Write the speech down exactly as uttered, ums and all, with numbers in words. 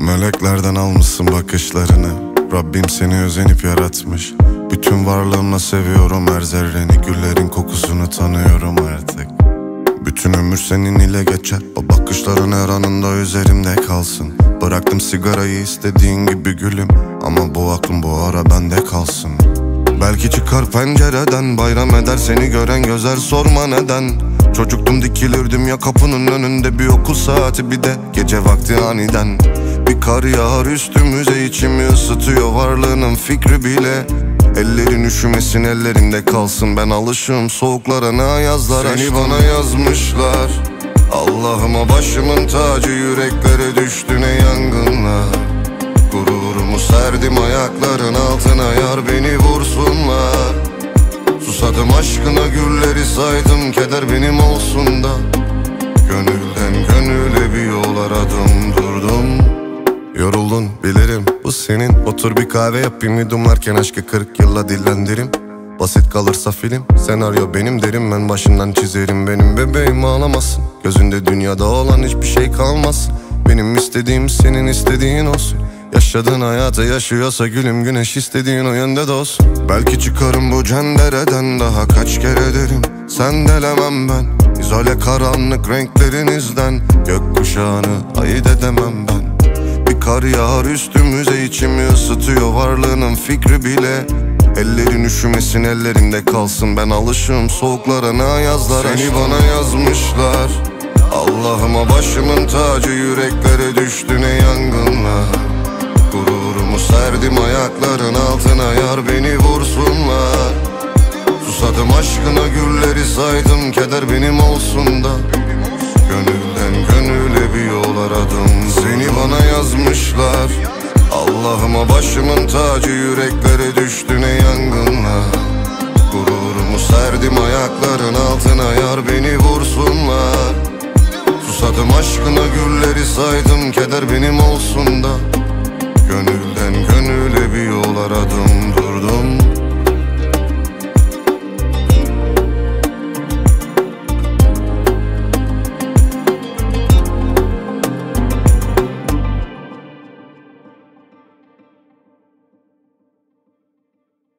Meleklerden almışsın bakışlarını. Rabbim seni özenip yaratmış. Bütün varlığımla seviyorum her zerreni. Güllerin kokusunu tanıyorum artık. Bütün ömür senin ile geçer. O bakışların her anında üzerimde kalsın. Bıraktım sigarayı istediğin gibi gülüm, ama bu aklım bu ara bende kalsın. Belki çıkar pencereden, bayram eder seni gören gözler, sorma neden. Çocuktum dikilirdim ya kapının önünde, bir okul saati bir de gece vakti aniden. Bir kar yağar üstümüze, içimi ısıtıyor varlığının fikri bile. Ellerin üşümesin ellerimde kalsın, ben alışığım soğuklara ne ayazlara. Seni bana yazmışlar, Allah'ıma başımın tacı, yüreklere düştü ne yangınlar. Gururumu serdim ayakların altına, yar beni vursunlar. Susadım aşkına, gülleri saydım, keder benim olsun da. Gönülden gönüle bir yol aradım, durdum. Yoruldun bilirim, bu senin. Otur bir kahve yapayım, yudumlarken aşkı kırk yılla dillendirim. Basit kalırsa film, senaryo benim derim. Ben başından çizerim, benim bebeğim ağlamasın. Gözünde dünyada olan hiçbir şey kalmasın. Benim istediğim senin istediğin olsun. Yaşadığın hayatı yaşıyorsa gülüm, güneş istediğin o yönde de olsun. Belki çıkarım bu cendereden, daha kaç kere derim sendelemem ben. İzole karanlık renklerinizden, gökkuşağını ayırt edemem ben. Bir kar yağar üstümüze, içimi ısıtıyor varlığının fikri bile. Ellerin üşümesin ellerimde kalsın, ben alışığım soğuklara ne ayazlara. Seni bana yazmışlar, Allah'ıma başımın tacı, yüreklere düştü ne yangınlar. Gururumu serdim ayakların altına, yar beni vursunlar. Susadım aşkına, gülleri saydım, keder benim olsun da. Gönülden gönüle bir yol aradım. Seni bana yazmışlar, Allah'ıma başımın tacı, yüreklere düştü ne yangınlar. Gururumu serdim ayakların altına, yar beni vursunlar. Susadım aşkına, gülleri saydım, keder benim olsun da. Gönülden gönüle bir yol aradım, durdum.